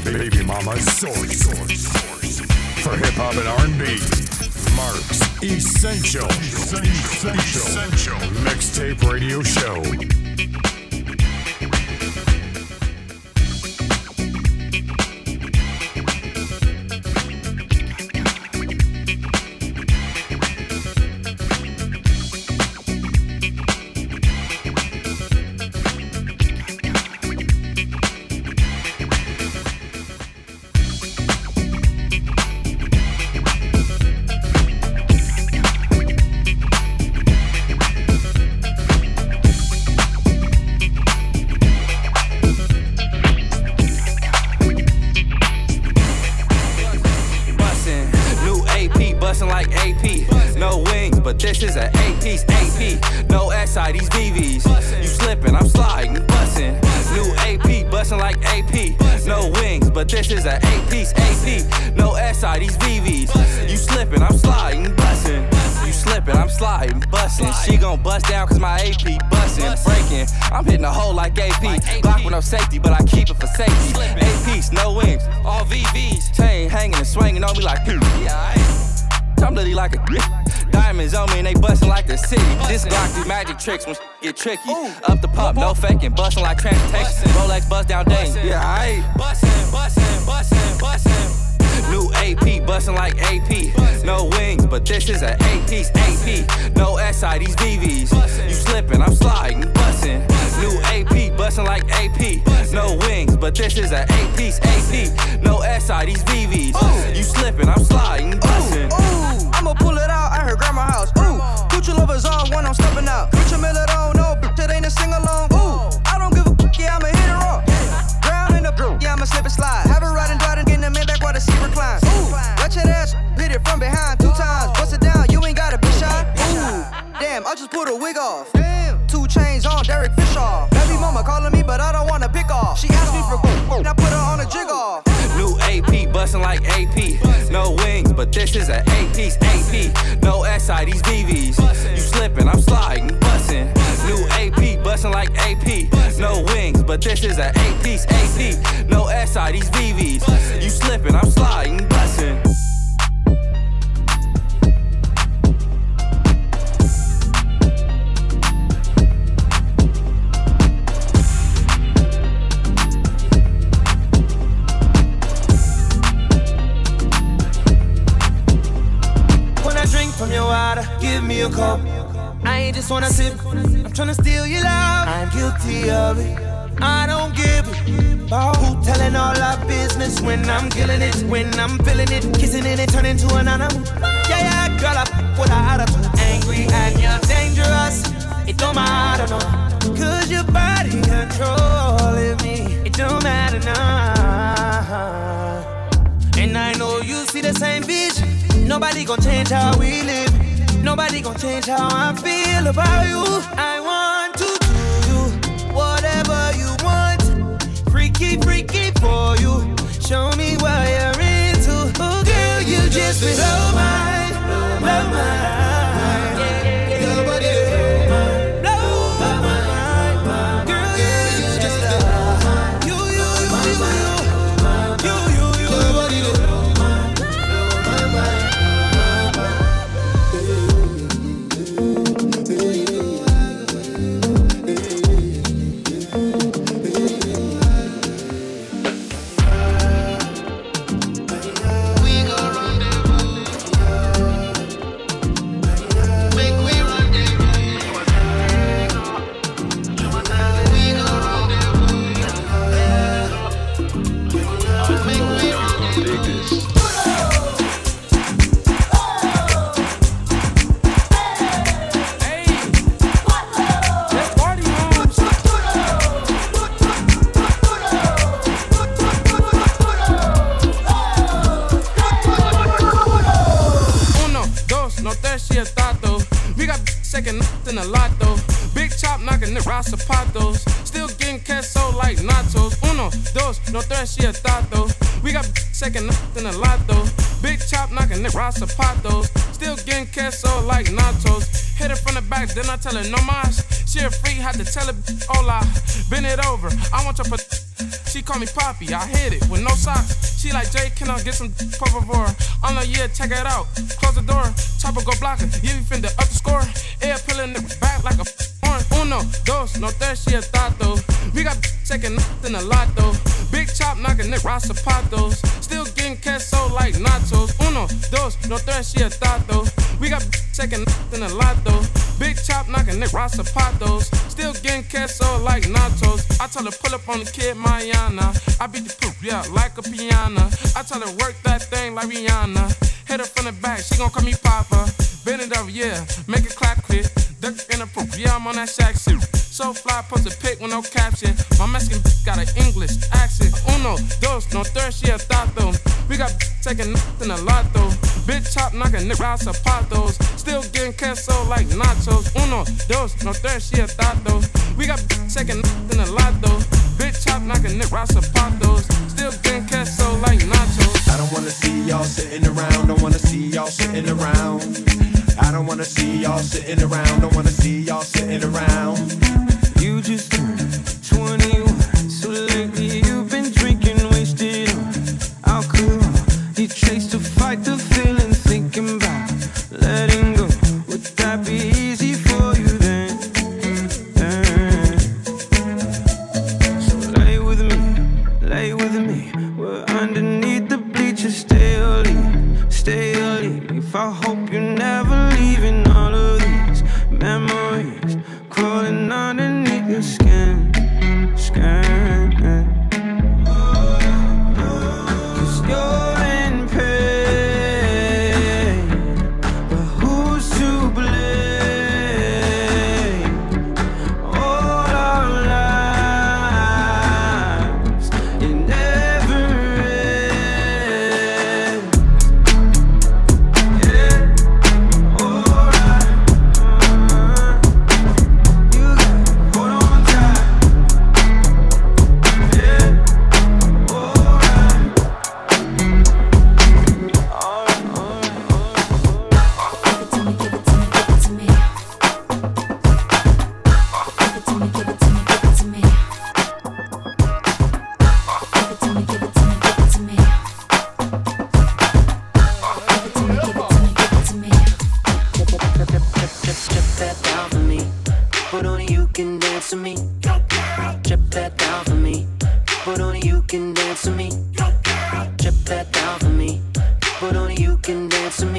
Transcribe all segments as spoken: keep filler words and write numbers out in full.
baby mama's source. For hip hop and R and B, Mark's Essential. Essential. Essential. Mixtape Radio Show. This is an eight-piece A P, no S I, these V Vs. You slipping, I'm sliding, bustin'. New A P, bustin' like A P. No wings, but this is an eight-piece A P, no S I, these V Vs. You slipping, I'm sliding, bustin'. You slipping, I'm sliding, bustin'. She gon' bust down cause my A P bustin', breaking. I'm hitting a hole like A P. Block with no safety, but I keep it for safety. A-piece, no wings, all V Vs. Chain hanging and swinging on me like I'm literally like a diamonds on me and they bustin' like the city. This Glock do magic tricks when get tricky. Up the pump, no faking, bustin' like transportation. Rolex bust down days. Yeah, I bustin', bustin', bustin', bustin'. New A P, bustin' like A P. No wings, but this is an eight-piece A P. No S I, these V Vs. You slippin', I'm sliding, bustin'. New A P, bustin' like A P. No wings, but this is an eight-piece A P. No S I, these V Vs. You slippin', I'm sliding, bustin'. I'ma pull it out at her grandma's house. Ooh, Gucci lovers on when I'm stepping out. Richard Miller don't know, bitch, it ain't a sing along. Ooh, I don't give a fuck, yeah, I'ma hit it raw. Ground in the blue, yeah, I'ma slip and slide. Have her riding, driving, getting the man back while the seat reclines. Ooh, let your ass hit it from behind two times. Bust it down, you ain't gotta be shy. Ooh, damn, I just put a wig off. Damn, two chains on Derek Fisher. Baby mama calling me, but I don't wanna pick off. She asked me for and I put her on a jig off. New A P, bustin' like A P. No wings, but this is an eight-piece A P. No S I, these V Vs. You slippin', I'm sliding, bustin'. New A P, bustin' like A P. No wings, but this is an eight-piece A P. No S I, these V Vs. You slippin', I'm sliding, bustin'. From your water, give me a cup. I ain't just wanna sip, I'm tryna steal your love. I'm guilty of it, I don't give it. About who telling all our business when I'm killing it, when I'm feeling it, kissing it and turning to an animal. Yeah, yeah, girl, I f*** with her attitude. Angry and you're dangerous, it don't matter, no. Cause your body controlling me, it don't matter, nah. And I know you see the same vision. Nobody gon' change how we live. Nobody gon' change how I feel about you. I want to do you whatever you want. Freaky, freaky for you. Show me what you're into. Oh, girl, you just blow my, blow my. Zapatos, still getting queso like nachos. Uno, dos, no tres, she a tato. We got second in a lotto. Big chop knocking the raw zapatos, still getting queso like nachos. Hit her from the back, then I tell her no mas. She a freak, had to tell her hola. Bend it over, I want your pot. She call me Poppy, I hit it with no socks. She like, Jay, can I get some por favor? I'm like, yeah, check it out. Close the door, chopper go block her. Yeah, we finna up the score. Air pillin' the back like a horn. Uno, dos, no tres, she a thought though. We got second nothing a lot though. Big chop knockin' Nick Ross zapatos. Still getting queso like nachos. Uno, dos, no tres, she a thought though. We got second nothing a lot though. Big chop knockin' Nick Ross zapatos. Still getting queso like nachos. I tell her pull up on the kid Mariana. I beat the poop, yeah, like a piano. I tell her work that thing like Rihanna. Hit her from the back, she gon' call me Papa. Bend it over, yeah, make it clap quick. Duck in the poop, yeah, I'm on that shack suit. So fly, post a pic with no caption. My Mexican bitch got an English accent. Uno, dos, no third, she a thought though. We got taking nothing a lot though. Big chop knocking Nick Ross zapatos. Still getting queso like nachos. Uno, dos, no third, she a thought though. We got taking nothing a lot though. Big chop knocking Nick Ross zapatos. Still getting queso like nachos. I don't wanna see y'all sitting around. Don't wanna see y'all sitting around. I don't wanna see y'all sitting around. Don't wanna see y'all sitting around. You just turned twenty-one, so lately you've been drinking, wasted on alcohol. You chase to fight the feeling, thinking about letting go. Would that be easy for you then? then? So lay with me, lay with me. We're underneath the bleachers, stay or leave, stay or leave. I hope you're never leaving all of these memories crawling underneath your skin, skin. Cause you're in pain, but who's to blame? All our lives, it never ends. Yeah, alright. You got hold on tight. Yeah, alright. Alright, alright, Give it to me, give it to me, give it to me. Give it to me, give it to me, give it to me. Give it to me, give it to me, give it to me, give it to me. Strip that down for me, but only you can dance to me. Strip that down for me, but only you can dance to me. Strip that down for me, but only you can dance to me.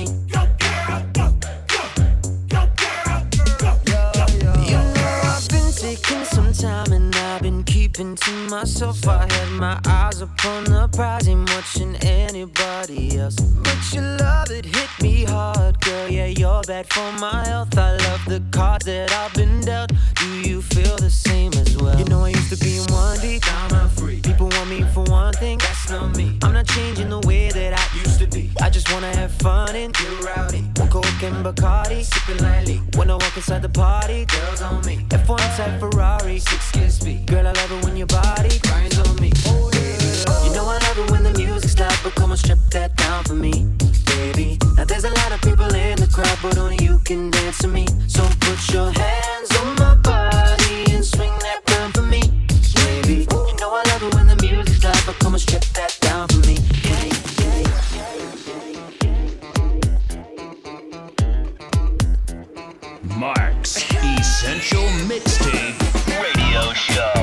You know I've been taking some time and I've been keeping to myself. I had my eyes upon the prize, ain't watching anybody else. But your love, it hit me hard, girl. Yeah, you're bad for my health. I love the cards that I've been dealt. Do you feel the same as well? You know I used to be in one deep, now I'm free. People want me for one thing, that's not me. I'm not changing the way that I used to be. I just wanna have fun and get rowdy. One Coke and Bacardi, sipping lightly. When I walk inside the party, girls on me. F one type Ferrari, six kiss speed. Girl, I love it when your body grinds on me. Oh, yeah. You know I love it when the music's loud, but come on, strip that down for me, baby. Now there's a lot of people in the crowd, but only you can dance to me. So put your hands on my body and swing that round for me, baby. You know I love it when the music's loud, but come on, strip that down for me. Yeah, yeah, yeah. Mark's Essential Mixtape Radio Show.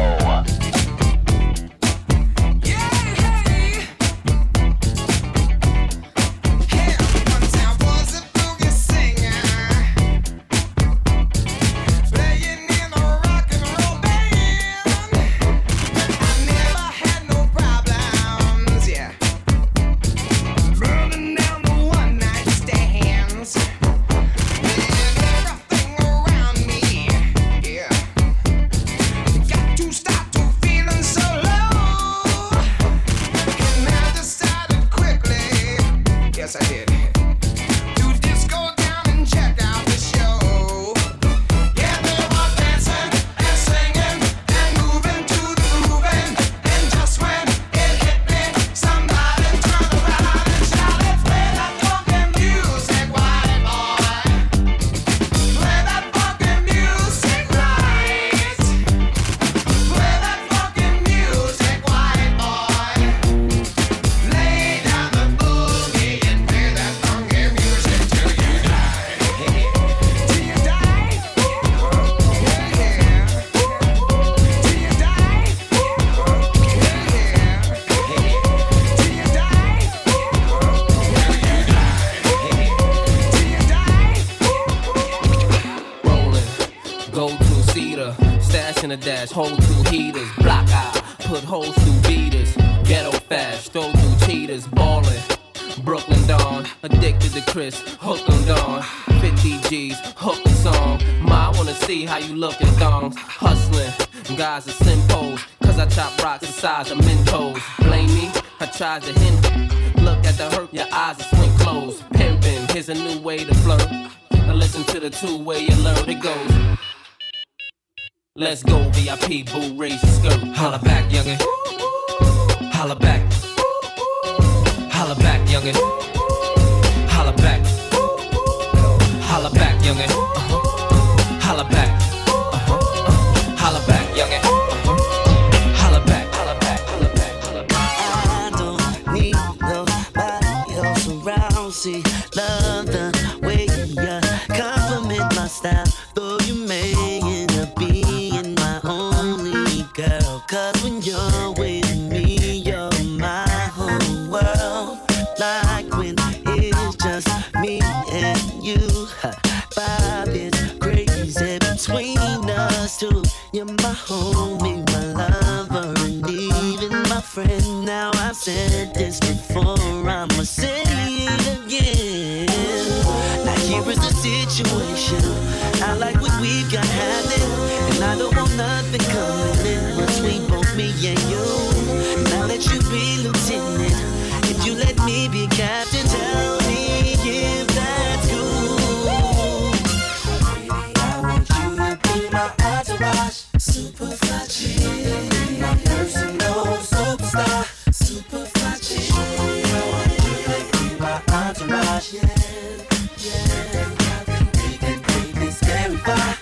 the dash, hold two heaters, block eye, put holes through beaters, ghetto fast, throw through cheaters, ballin'. Brooklyn Dawn, addicted to Chris, hooked on Dawn. fifty G's, hooked the song. Ma, I wanna see how you look in thongs. Hustling, guys are simples, cause I chop rocks the size of Mentos. Blame me, I tried to hint. Look at the hurt, your eyes are swing closed. Pimpin', here's a new way to flirt. Now listen to the two-way alert, it goes. Let's go, V I P, boo, raise your skirt. Holla back, youngin'. Holla back. Holla back, youngin'. Holla back. Holla back, youngin'. Uh-huh. Holla back. Uh-huh. Uh-huh. Holla back, youngin'. Uh-huh. Holla back. Holla back. Holla back. Holla back. I don't need nobody else around. See, love the way you compliment my style. Though you may end up being my only girl. Cause when you're with me, you're my whole world. Like when it's just me and you. Vibe is crazy between us two. You're my homie, my lover, and even my friend. Now I've said this before, I'ma say it again. Now here is the situation. I like what we've got happening, and I don't want nothing coming in between both me and you. Now let you be lieutenant, if you let me be captain, tell me if that's cool. Baby, I want you to be my entourage, super fly chick, my personal superstar, super fly chick. I want you to be my entourage, yeah, yeah. I think we can take this very far.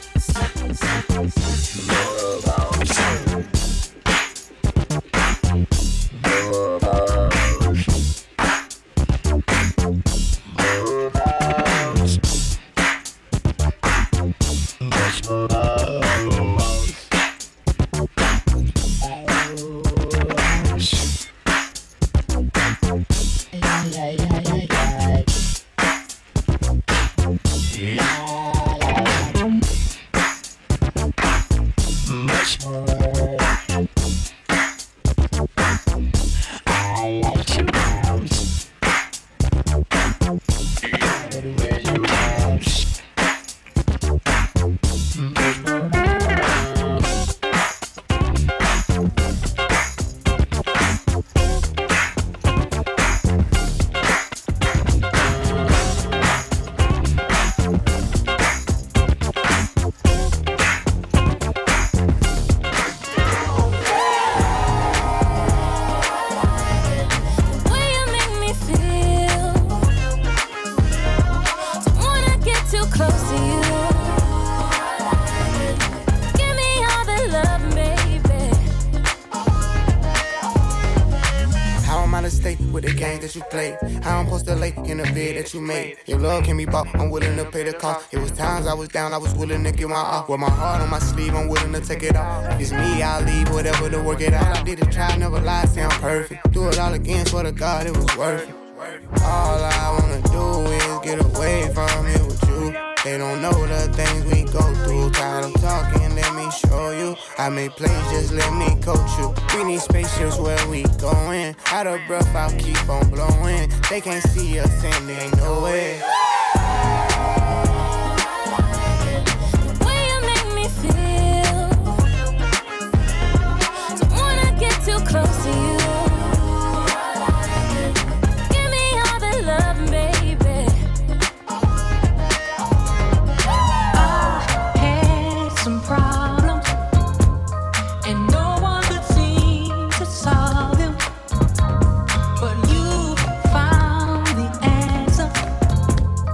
You made. Your love can be bought, I'm willing to pay the cost. It was times I was down, I was willing to give my all. With my heart on my sleeve, I'm willing to take it off. If it's me, I'll leave, whatever to work it out. I did it, try, never lie, say I'm perfect. Do it all again, swear to God, it was worth it. All I wanna do is get away from it with you. They don't know the things we go through. Tired of talking, let me show you. I make plays, just let me coach you. We need spaceships where we going. Out of breath, I'll keep on blowing. They can't see us and they ain't no way. The way you make me feel, don't wanna get too close to you. Give me all the love, baby. Some problems, and no one could seem to solve them. But you found the answer.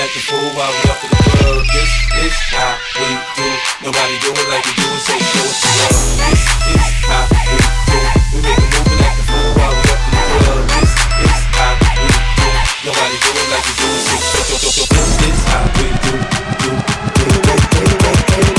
like the fool while we up in the club. This is how we do. Nobody do it like we do it, so we do it to love. This is how we do. We make a move like the fool while we up in the club. This is how we do. Nobody do it like we do it, so so so so so. This is how we do. Do do do do do do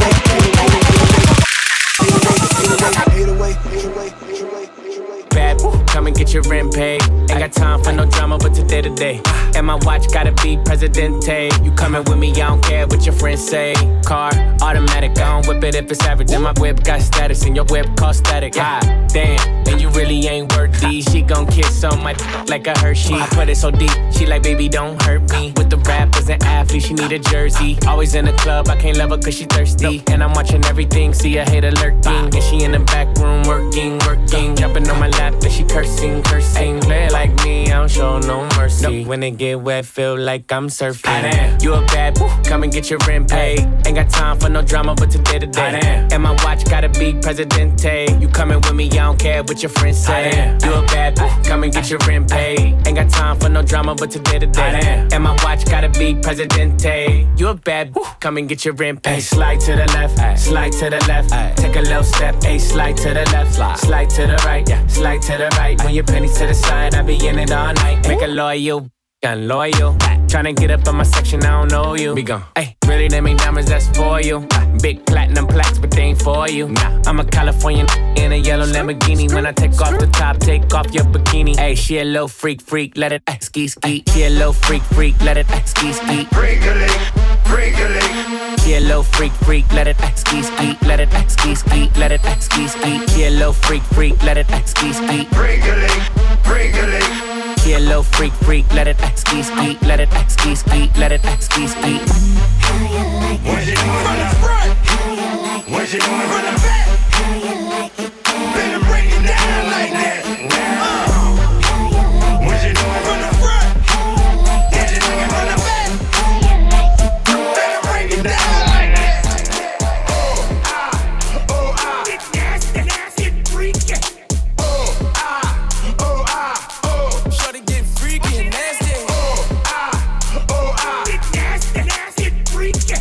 Bad, come and get your rent paid. Ain't got time for no drama, but today to day. And my watch gotta be Presidente. You coming with me, I don't care what your friends say. Car, automatic, I don't whip it if it's average. And my whip got status, and your whip cost static. Ah, damn, and you really ain't worth these. She gon' kiss on my like a Hershey. I put it so deep, she like, baby, don't hurt me. With the rappers and athletes, she need a jersey. Always in the club, I can't love her cause she thirsty. And I'm watching everything, see a hater lurking. And she in the back room working, working. Jumping on my lap, and she cursing, cursing. Play it like me, I don't show no mercy. When it get wet, feel like I'm surfing. You a bad, come and get your rent paid. Ain't got time for no drama, but today to day. And my watch gotta be Presidente. You coming with me, I don't care what your friends say. You a bad, come and get your rent paid. Ain't got time for no drama, but today to day. And my watch gotta be Presidente. You a bad, come and get your rent paid. Slide to the left, slide to the left. Take a little step, a slide to the left, slide to the right, slide to the right. When your pennies to the side, I be in it all night. Make a loyal, gun loyal. Tryna get up on my section, I don't know you. Be gone. Ay, really, they make diamonds, that's for you. Big platinum plaques, but they ain't for you. Nah, I'm a Californian in a yellow Lamborghini. When I take off the top, take off your bikini. Ay, she a little freak, freak, let it ay, ski, ski. She a little freak, freak, let it ay, ski, ski. Freak-a-ling, freak-a-ling. She a little freak, freak, let it ay, ski, ski. Let it ay, ski, ski, let it ay, ski, ski. She a little freak, freak, let it ay, ski, ski. Freak-a-ling, freak-a-ling. She a little freak, freak, let it ay, ski, ski. Let it ay, ski, ski, let it ay, ski, ski. How you like it? When she doing from the front? How you like it? When she doing from the back? How you like it? Better break it down like that. Uh. How you like it? When she doing from the front? How you like it? When she doing from the back? How you like it? Better break it down like that. Oh ah, oh ah, get nasty, nasty, freaky. Oh ah, oh ah, oh. Shorty get freaky and nasty. Oh ah, oh ah, get nasty, nasty, freaky.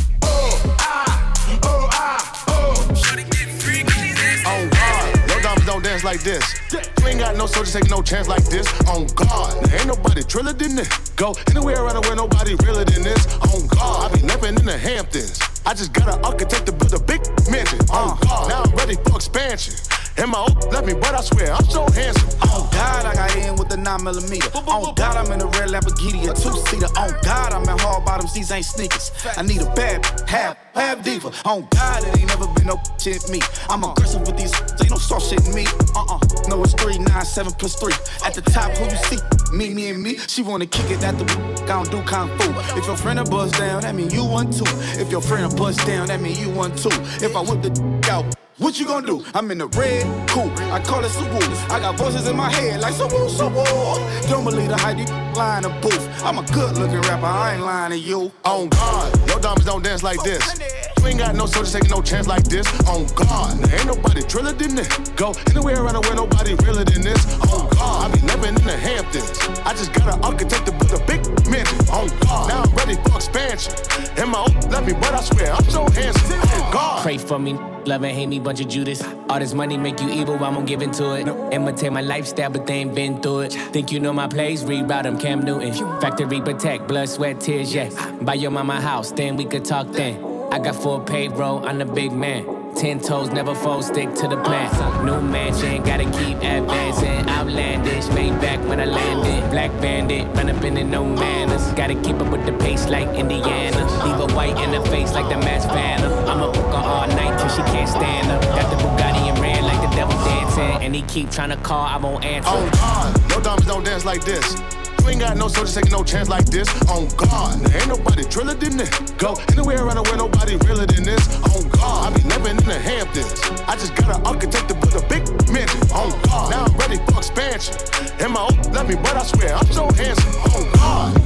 Oh ah, oh ah, oh. Shorty get freaky and nasty. On guard, no diamonds don't dance like this. You ain't got no soldiers taking no chance like this. On guard, there ain't nobody triller than this. Go anywhere around the world, nobody realer than this. On guard, I be living in the Hamptons. I just got an architect to build a big mansion. On guard, now I'm ready for expansion. And my old left me, but I swear I'm so handsome. On God, I got in with the nine millimeter. On God, I'm in a red Lamborghini, a two-seater. On God, I'm in hard bottoms, these ain't sneakers. I need a bad half, half diva. On God, it ain't never been no shit in me. I'm aggressive with these, ain't no soft shit in me. Uh-uh, no, it's three, nine, seven plus three. At the top, who you see? Me, me, and me. She wanna kick it at the I don't do kung fu. If your friend a buzz down, that mean you one too. If your friend a buzz down, that mean you one too. If I whip the out, what you gonna do? I'm in the red coupe, I call it Subaru. I got voices in my head like Subaru, Subaru. Don't believe the hype, you lying the booth. I'm a good looking rapper, I ain't lying to you. On God, no diamonds don't dance like this. You ain't got no soldiers taking no chance like this. On God, there ain't nobody triller than this. Go anywhere around the world, nobody realer than this. On God, I be living in the Hamptons. I just got an architect to build a big mansion. On God, now I'm ready for expansion. And my old left me, but I swear I'm so handsome. On God, pray for me, love and hate me, bunch of Judas. All this money make you evil, I'm gonna give into it. Imitate my lifestyle, but they ain't been through it. Think you know my plays, reroute them, Cam Newton. Factory protect, blood, sweat, tears, yeah. Buy your mama house, then we could talk then. I got full payroll, I'm the big man. Ten toes, never fold, stick to the plan. New mansion, gotta keep advancing. Outlandish, made back when I landed. Black bandit, run up in the no manners. Gotta keep up with the pace like Indiana. Leave a white in the face like the Masked Phantom. I'ma book her all night till she can't stand up. Got the Bugatti in red like the devil dancing. And he keep tryna call, I won't answer. On God, no diamonds don't dance like this. You ain't got no soldiers taking no chance like this. On God, there ain't nobody triller than this. Go anywhere around the world, nobody realer than this. On God, I be living in the Hamptons. I just got an architect to build a big mansion. On God, now I'm ready for expansion. And my old left me, but I swear I'm so handsome. On God.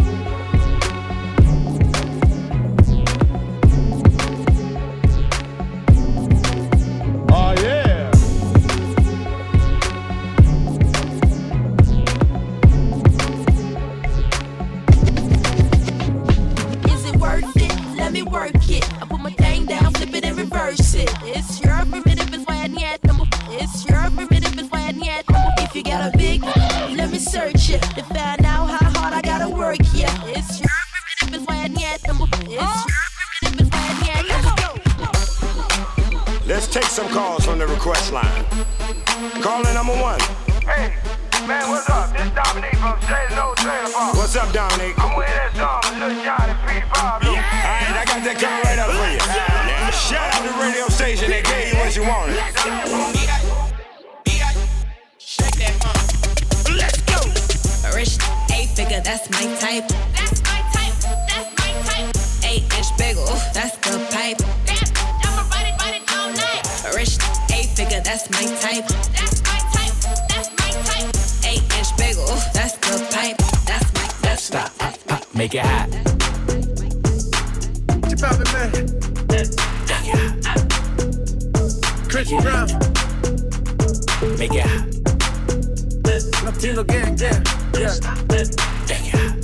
Oh yeah. big. Let me search it to find out how hard I gotta work. Yeah, it's true. Let's take some calls from the request line. Caller number one. Hey, man, what's up? This Dominique from Straight No Trailer Park. What's up, Dominique? I'm with that song, Lil John and P Pablo. Yeah. All right, I got that coming right up for you. Now, shout out the radio station that gave you what you wanted. Shake that mom. Let's go. Rich eight figure, that's my type. That's my type. That's my type. Eight inch bagel, that's the pipe. I'ma ride it, ride it all night. Rich eight figure, that's my type. That's my type. That's my type. Eight inch bagel, that's the pipe. That's my. That's Stop, pop, pop, make it hot. You poppin', man? Make it hot. Chris Brown. Make it hot. Latino gang, gang. Yeah. Make it hot.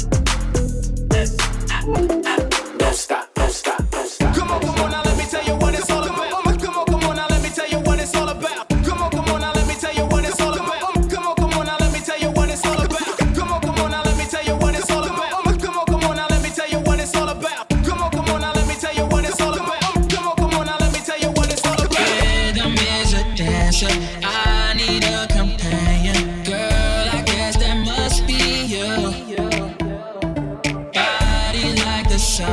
Don't stop, don't stop, don't stop. Come on, come on, now let me tell you what it's all about. Come on, come on, now let me tell you what it's all about. Come on, come on, now let me tell you what it's all about. Come on, come on, now let me tell you what it's all about. Come on, come on, now let me tell you what it's all about. Come on, come on, now let me tell you what it's all about. Come on, come on, now let me tell you what it's all about. Come on, come on, now let me tell you what it's all about. Rhythm is a dancer. I need a companion. Girl, I guess that must be you. Body like the sun.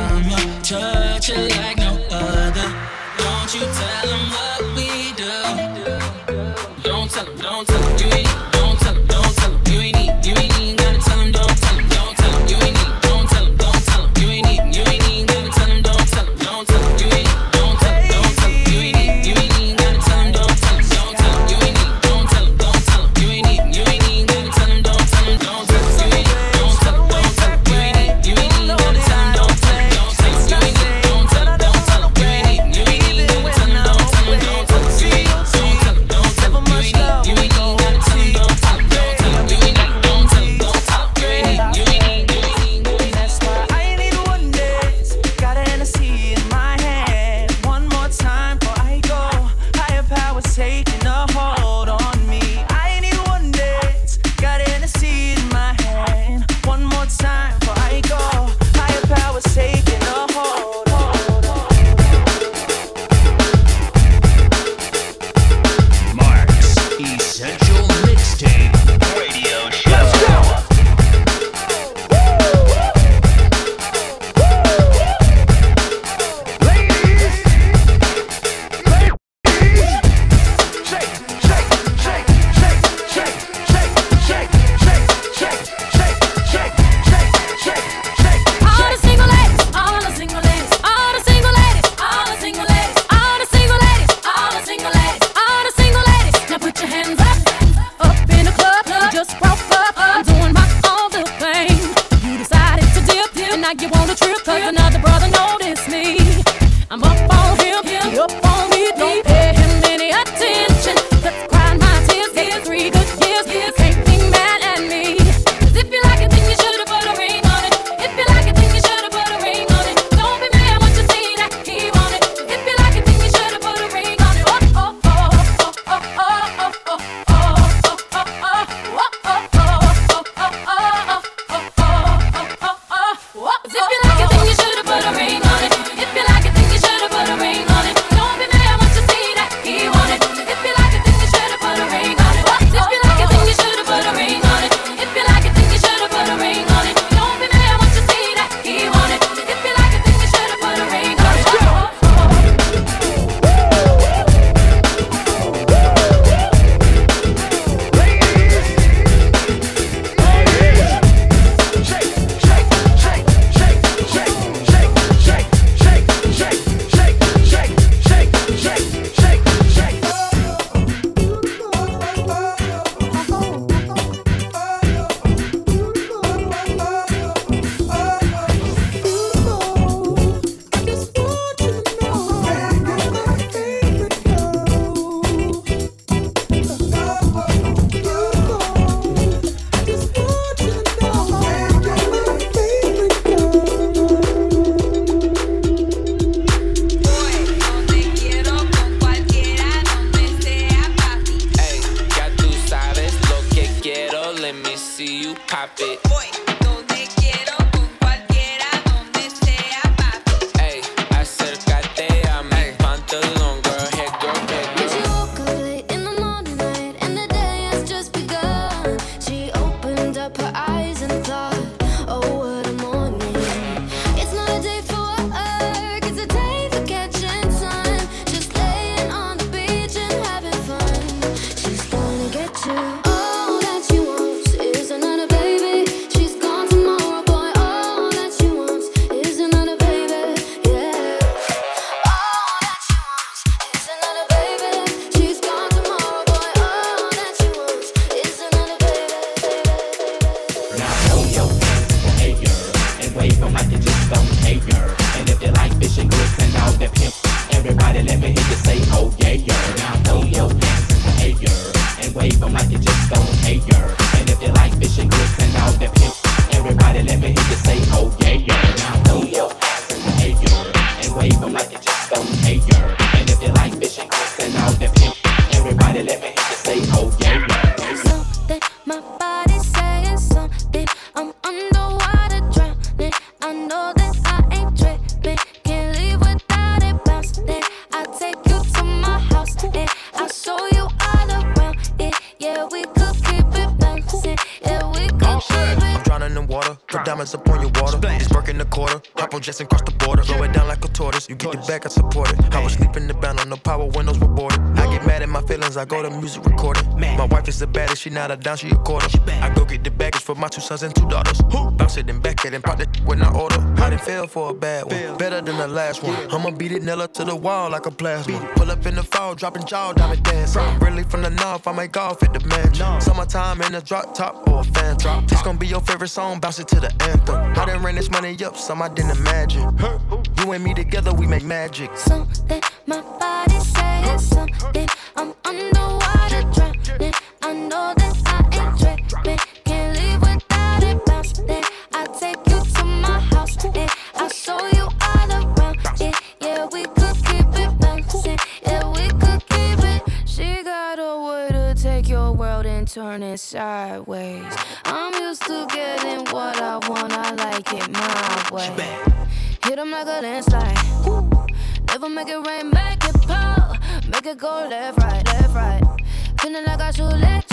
see you pop it. Voy donde quiero, con cualquiera, donde sea, papi. Ey, acércate a mi pantalón, girl, head, girl, head, She girl. woke up late in the morning light, and the day has just begun. She opened up her eyes and thought, oh, what a morning. It's not a day for work, it's a day for catching sun. Just laying on the beach and having fun. She's gonna get you. All that she wants is another baby. She's gone tomorrow, boy. All that she wants is another baby. Yeah. All that she wants is another baby. She's gone tomorrow, boy. All that she wants is another baby. Now throw your hands in the air and wave 'em like you just don't care. And if you like fish and grits and all that pimp, everybody let me hear you say, oh yeah, yeah. Now throw your hands in the air and wave 'em like you just don't care. And if you like fish and grits and all that pimp, everybody let me hear you say, oh yeah, yeah. Now throw your hands in the air and wave 'em like you just don't care. And if you like fish and grits and all that pimp, everybody let me hear you say, oh yeah, yeah. Something, my body's saying something. I'm underwater drowning. I know that I ain't tripping. Can't leave without it bouncing. I'll take you to my house and I'll show you all around it. Yeah, we could keep it bouncing. Yeah, we could keep it. I'm drowning in water, put diamonds up on your water. It's working the quarter, hop on jets and cross the border. Throw it down like a tortoise, you get it back, I support it. I was sleeping the band on the power windows were boarded. I get mad at my feelings, I go to music recording. My wife is the baddest, she not a down, she a quarter. I go get the baggage for my two sons and two daughters. Bounce it and back it and pop the when I order. I done fell for a bad one, better than the last one. I'ma beat it nail up to the wall like a plasma. Pull up in the fall, dropping jaw, diamond dancing. Really from the north, I make golf at the mansion. Summertime in a drop top or a fan drop. This gon' be your favorite song, bounce it to the anthem. I done ran this money up, some I didn't imagine. You and me together, we make magic. Something, my body's saying something. I'm underwater drowning. I know that I ain't tripping. Can't leave without it bouncing. I'll take you to my house and I'll show you all around it. Yeah, we could keep it bouncing. Yeah, we could keep it. She got a way to take your world and turn it sideways. I'm used to getting what I want, I like it my way. Hit 'em like a landslide. Never make it rain, make it pour. Make it go left, right, left, right. Feeling like I should let